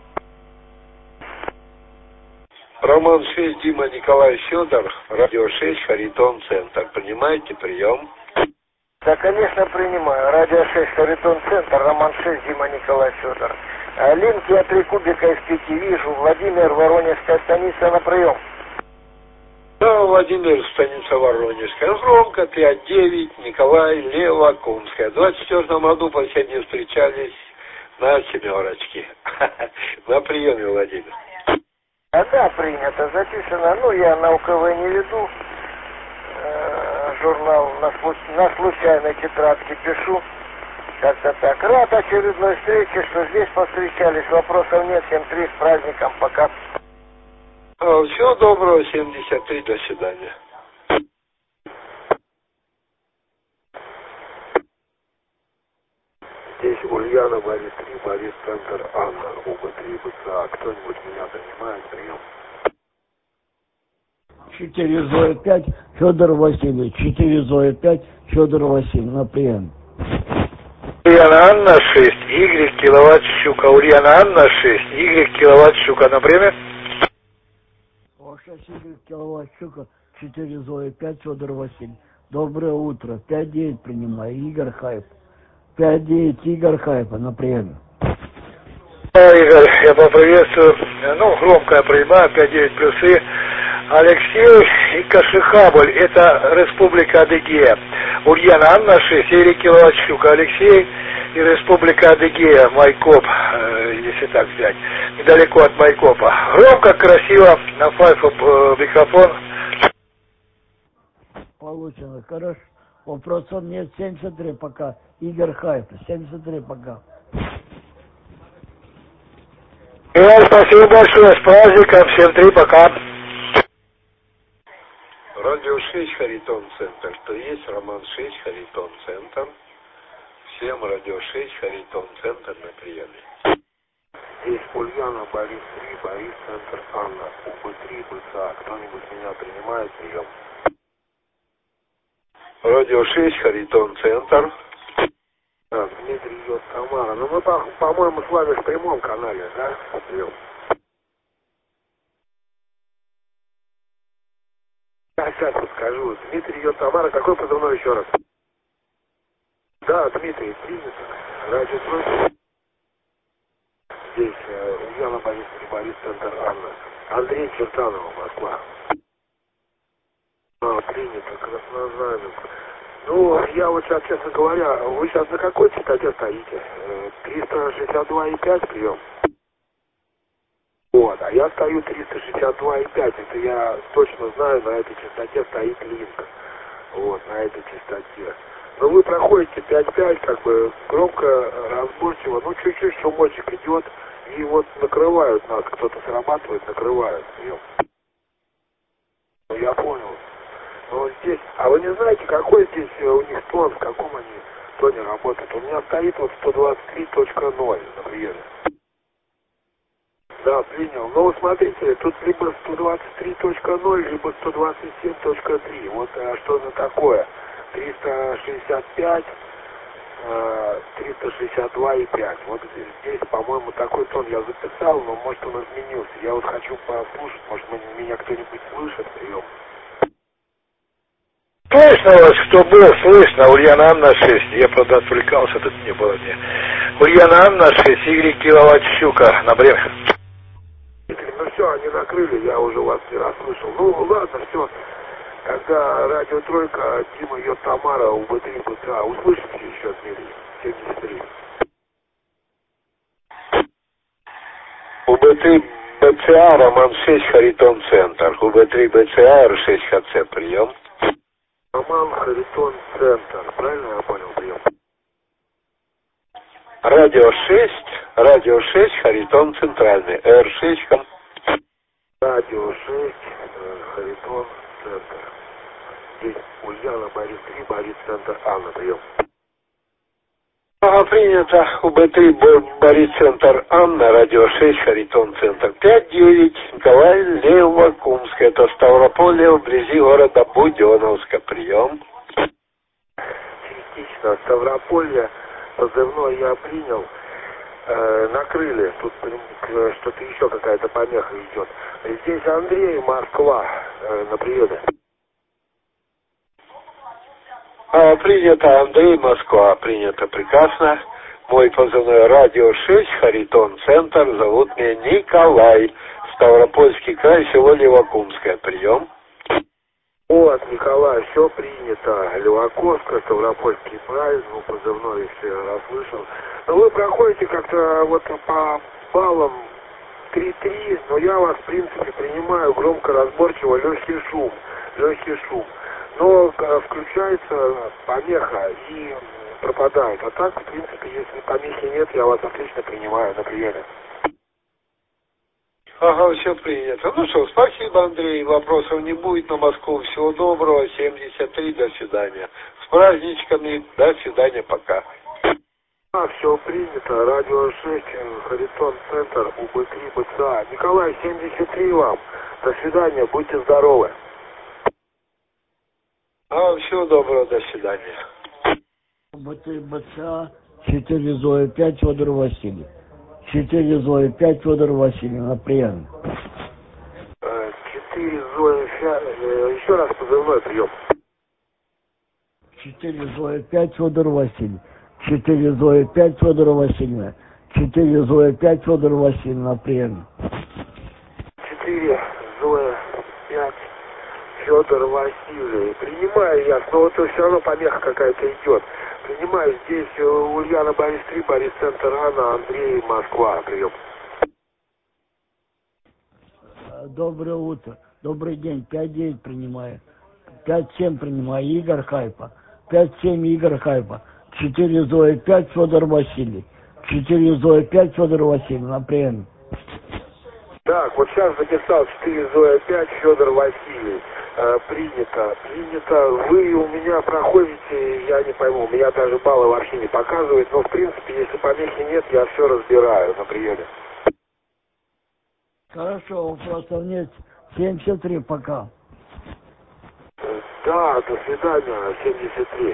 Роман шесть, Дима Николай Федор, радио шесть, Харитон Центр. Принимаете прием? Да, конечно, принимаю. Радио шесть, Харитон Центр, Роман шесть, Дима Николай Федор. Линк я три кубика из пяти вижу. Владимир, Воронежская станица, на прием. Да, Владимир, станица Воронежская. Громко, пять девять, Николай, Лева, Кумская. В двадцать четвёртом году последние встречались на семерочке. На приеме, Владимир. А да, принято, записано. Ну, я на УКВ не веду. Журнал на, на случайной тетрадке пишу. Как-то так. Рад очередной встрече, что здесь повстречались. Вопросов нет. Всем три, с праздником. Пока. Всего доброго. семьдесят три. До свидания. Здесь Ульяна, Борис три, Борис Центр, Анна, Уба три, БЦА. Кто-нибудь меня занимает? Прием. четыре Зоя пять, Федор Васильевич. четыре Зоя пять, Федор Васильевич. На прием. Ульяна Анна шесть, Y киловатт щука. Ульяна Анна шесть, Y киловатт щука. На время? шесть Y киловатт щука, четыре Зоя пять, Федор Васильевич. Доброе утро. пять девять принимаю. Игорь Хайп. пять девять Игорь Хайпа на приеме. Игорь, я поприветствую. Ну, громко я принимаю. пять девять плюсы. Алексей и Кашихабль, это Республика Адыгея. Ульяна Анна шесть, Игорь киловатт щука. Алексей и Республика Адыгея, Майкоп, если так взять. Недалеко от Майкопа. Громко, красиво, на файфу микрофон. Получено, хорошо. Вопросов нет. семьдесят три пока. Игорь Хайп. семьдесят три пока. Игорь, спасибо большое. С праздником. Всем три пока. Радио шесть, Харитон Центр. Кто есть? Роман шесть, Харитон Центр. Всем радио шесть, Харитон Центр на приеме. Здесь Ульяна, Борис три, Борис Центр, Анна. Уба три, БЦА. Кто-нибудь меня принимает? Прием. Радио шесть, Харитон Центр. Да, Дмитрий идет, Тамара. Ну мы, по- по-моему, с вами в прямом канале, да? Прием. Я сейчас подскажу. Дмитрий идет, Тамара. Какой позывной еще раз? Да, Дмитрий, принято. Радио просит. Здесь э, Ульяна, Борис три, Борис Центр, Анна. Андрей Чертанова, Москва. А, принято, Краснознаменск. Ну, я вот сейчас, честно говоря, вы сейчас на какой частоте стоите? триста шестьдесят два и пять прием? Вот, а я стою триста шестьдесят два и пять. Это я точно знаю, на этой частоте стоит линк. Вот, на этой частоте. Но вы проходите пять пять, как бы громко, разборчиво, ну чуть-чуть шумочек идет, и вот накрывают нас, кто-то срабатывает, накрывают. Прием. Ну, я понял. Ну, здесь, а вы не знаете, какой здесь у них тон, в каком они тоне работают? У меня стоит вот сто двадцать три точка ноль на приеме. Да, принял. Ну, смотрите, тут либо сто двадцать три точка ноль, либо сто двадцать семь точка три. Вот а что за такое? триста шестьдесят пять, триста шестьдесят два и пять. Вот здесь, по-моему, такой тон я записал, но может он изменился. Я вот хочу послушать, может меня кто-нибудь слышит, прием. Слышно вас, кто был, слышно. Ульяна Анна шесть. Я, правда, отвлекался, тут не было мне. Ульяна Анна шесть, Y киловатт щука на брех. Ну все, они накрыли, я уже вас не расслышал. Ну ладно, все. Когда радио Тройка, Дима, ее Тамара, УБ-три, БЦА, услышите еще от Мири, семьдесят три. УБ-три, БЦА, Роман шесть, Харитон Центр. УБ-три, БЦА, Р шесть, ХЦ, прием. Роман, Харитон Центр, правильно я понял, прием? Радио шесть, радио шесть, Харитон Центральный, Р шесть, хам... Радио шесть, Харитон Центр. Здесь Ульяна, Борис три, Борис Центр, Анна, прием. Ага, принято. УБ-три, Борис Центр, Анна, радио шесть, Харитон Центр, пять девять, Николай, Левокумск, это Ставрополье, вблизи города Буденновска, прием. Частично Ставрополье, позывной я принял, э, накрыли, тут э, что-то еще какая-то помеха идет. Здесь Андрей, Москва, э, на приеме. А, принято, Андрей, Москва, принято, прекрасно. Мой позывной радио шесть, Харитон Центр, зовут меня Николай, Ставропольский край, село Левокумское, прием. Вот, Николай, все принято. Левокумское, Ставропольский край, ну, позывной, если расслышал. Но вы проходите как-то вот по баллам три-три, но я вас, в принципе, принимаю громко, разборчиво, легкий шум, легкий шум. Но включается помеха и пропадает. А так, в принципе, если помехи нет, я вас отлично принимаю на приеме. Ага, все принято. Ну что, спасибо, Андрей. Вопросов не будет на Москву. Всего доброго. семьдесят три, до свидания. С праздничками. До свидания, пока. А, все принято. Радио шесть, Харитон Центр, УБ-три, БЦА. Николай, семьдесят три вам. До свидания, будьте здоровы. А, всего доброго, до свидания. УБ-три, БЦА, четыре Зоя пять, Федор Василий. четыре Зоя пять, Федор Василий, на прием. четыре Зоя пять, еще раз позывной прием. четыре Зоя пять, Федор Василий. четыре Зоя пять, Федор Васильевна. четыре Зоя пять, Федор Васильевна, на прием. четыре Зоя пять, Федор Васильевич. Принимаю я, но вот все равно помеха какая-то идет. Принимаю здесь Ульяна, Борис три, Борис Центр, Анна, Андрей, Москва. Прием. Доброе утро. Добрый день. пять девять принимаю. пять семь принимаю. Игорь Хайпа. пять семь Игорь Хайпа. четыре Зоя пять, Федор Василий. четыре Зоя пять, Федор Василий. На прием. Так, вот сейчас записал четыре Зоя пять, Федор Василий. Э, принято, принято. Вы у меня проходите, я не пойму, у меня даже баллы вообще не показывают, но в принципе, если помехи нет, я все разбираю на приеме. Хорошо, вопросов нет. семьдесят три пока. Да, до свидания, семьдесят три.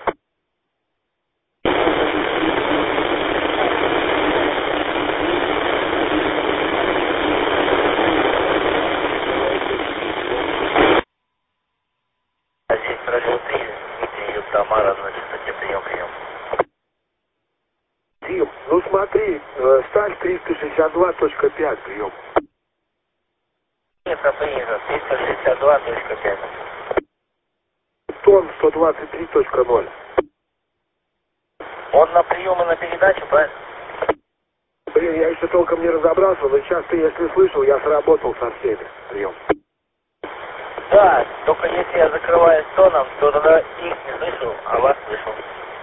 Тамара, на частоте прием, прием. Дим, ну смотри, э, сталь триста шестьдесят два точка пять, прием. Принято, принято, триста шестьдесят два точка пять. Тон сто двадцать три точка ноль. Он на прием и на передачу, правильно? Блин, я еще толком не разобрался, но сейчас ты, если слышал, я сработал со всеми. Прием. Да, только если я закрываюсь тоном, то тогда их не слышу, а вас слышу.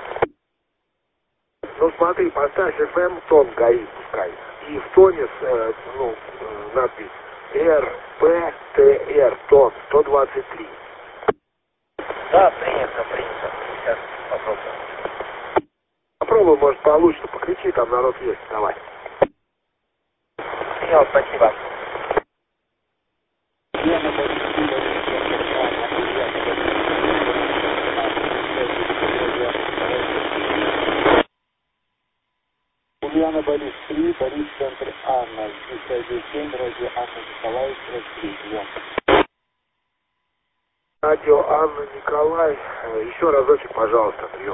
Ну смотри, поставь эф эм, тон горит, пускай. И в тоне, э, ну, э, надпись эр пэ тэ эр, тон сто двадцать три. Да, принято, принято. Сейчас попробуем. Попробуй, может получится, покричи, там народ есть, давай. Принял, спасибо. Ульяна, Борис три, Борис, центр Анна. Здесь радио семь, радио Анна Николаев, три, прием. Радио Анна Николай. Еще разочек, пожалуйста, прием.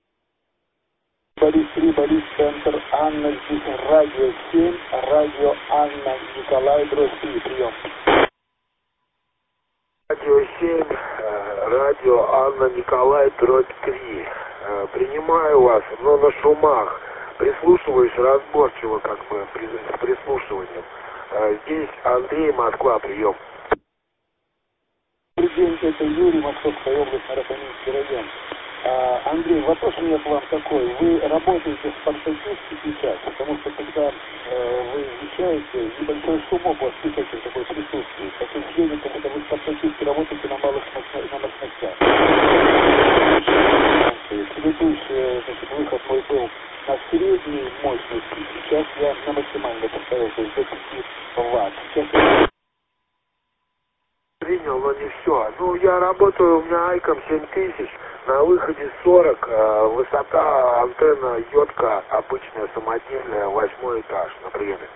Борис три, Борис, центр Анна. Здесь радио семь, радио Анна Николай, дробь три, прием. Радио семь, радио Анна Николай, дробь три. Принимаю вас, но на шумах. Прислушиваюсь разборчиво, как бы, с прислушиванием. Здесь Андрей, Москва, прием. Добрый день, это Юрий, Московская область, Нарапанинский район. А, Андрей, вопрос у меня к вам такой. Вы работаете в спартакисте сейчас, потому что когда э, вы вещаете, небольшой шумок у вас слышите такое присутствие. Такое ощущение, как будто вы в спартакисте работаете на малых на мощностях. Предыдущий, значит, выход мой был на средней мощности, сейчас я на максимальной поставил, то есть до пяти ватт. Сейчас я... Принял, но не все. Ну, я работаю, у меня Айком семь тысяч, на выходе сорок, э, высота антенна йодка, обычная самодельная, восьмой этаж на приеме.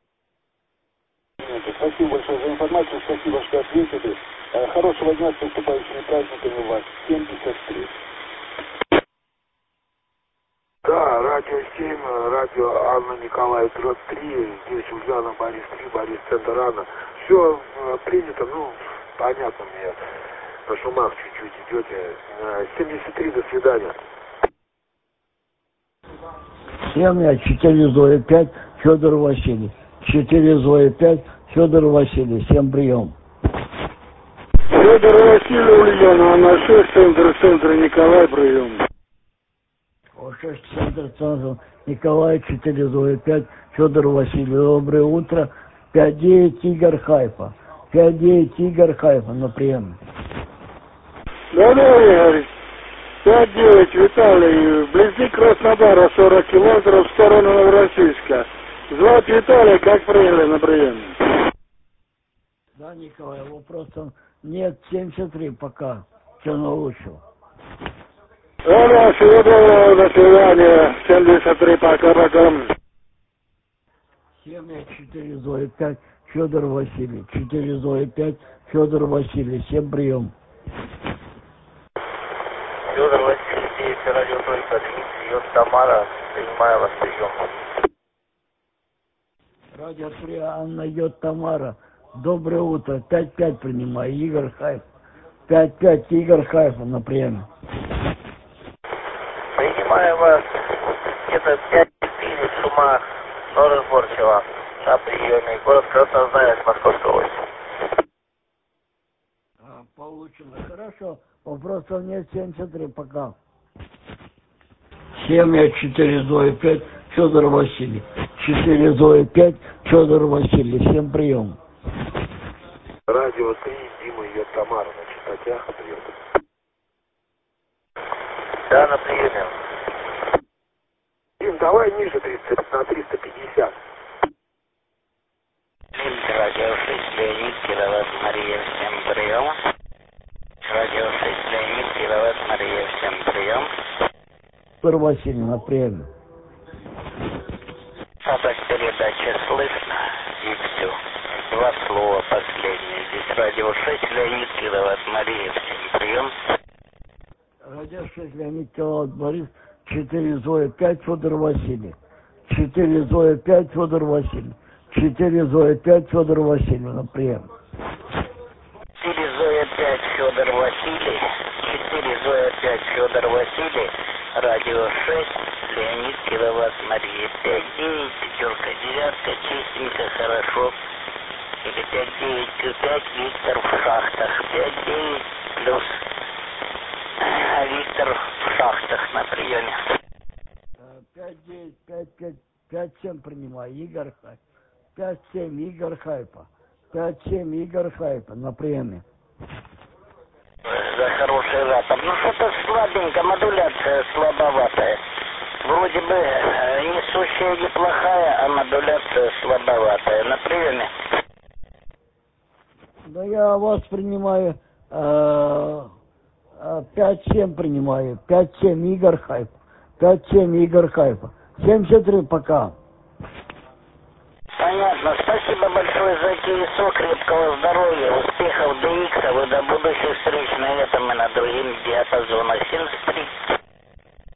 Спасибо большое за информацию, спасибо, что ответили. Хорошего дня с наступающими праздниками вас. семь пятьдесят три. Да, радио семь, радио Анна Николай, дробь три, здесь Ульяна, Борис три, Борис, центр Анна. Все э, принято, ну, понятно мне, на шумах чуть-чуть идете. семьдесят три, до свидания. семь, четыре, Зоя, пять, Федор Василий. четыре, Зоя, пять, Федор Василий. Всем прием. Федор Василий, Ульяна, на шесть, центр, центр, Николай, прием. шесть, центр, центр, Николай, четыре, Зоя, пять, Федор Василий. Доброе утро. пять девять, Игорь Хайфа. пять девять, Игорь Хайфа на прием. Да-да, Игорь. пять девять, Виталий. Вблизи Краснодара, сорок километров в сторону Новороссийска. Звать Виталий, как приняли на прием? Да, Николай, вопросов нет. семьдесят три пока. Все научил. Да-да, всего доброго, до свидания. семьдесят три, пока-пока. семь, четыре, Зоя, пять, Федор Василий. четыре, Зоя, пять, Федор Василий. Всем прием. Федор Василий, девять, радио только Дмитрий, Йод, Тамара. Принимаю вас прием. Радио три, Анна, Йод, Тамара. Доброе утро. пять пять принимаю. Игорь Хайф. пять пять, Игорь Хайф на приеме. Принимаю вас где-то пять четыре в шумах, но разборчиво. На приеме. Город Краснознаменск, Московская область. А, получено. Хорошо. Вопросов нет. семьдесят три пока. семь, четыре, Зоя, пять, Федор Василий. четыре, Зоя, пять, Федор Василий. Всем прием. Радио три, Дима, Йод, Тамара на частотях, прием. Да, на приеме. Дим, давай ниже тридцать, на триста пятьдесят. Радио шесть, Леонид, Кироват, Мария, всем прием. Радио шесть, Леонид, Кироват, Мария, всем прием. Федор Василий на приеме. А так передача слышно, и все. Два слова последние. Здесь радио шесть, Леонид, Кироват, Мария, всем прием. Радио шесть, Леонид, Кироват, Борис, четыре, Зоя, пять, Федор Василий. четыре, Зоя, пять, Федор Василий. четыре, Зоя, пять, Федор Василий на прием. четыре, Зоя, пять, Федор Василий. четыре, Зоя, пять, Федор Василий. Радио шесть, Леонид, Кироват, Мария. пять девять, пятерка, девятка, чистенько, хорошо. Или пять девять, пять, Виктор в шахтах. пять девять плюс Виктор в шахтах на приеме. пять девять, пять пять, пять семь принимаю. Игорь Хайп. пять семь, Игорь Хайпа. пять семь, Игорь Хайпа на приеме. За хороший ратом. Ну что-то слабенько, модуляция слабоватая. Вроде бы несущая неплохая, а модуляция слабоватая. На приеме. Да я вас принимаю, пять семь принимаю. пять семь, Игорь Хайп. пять семь, Игорь Хайпа. семьдесят три пока. понятно. Спасибо большое за ТСО, крепкого здоровья, успехов ди икс, и до будущих встреч на этом и на другим диапазонах. семьдесят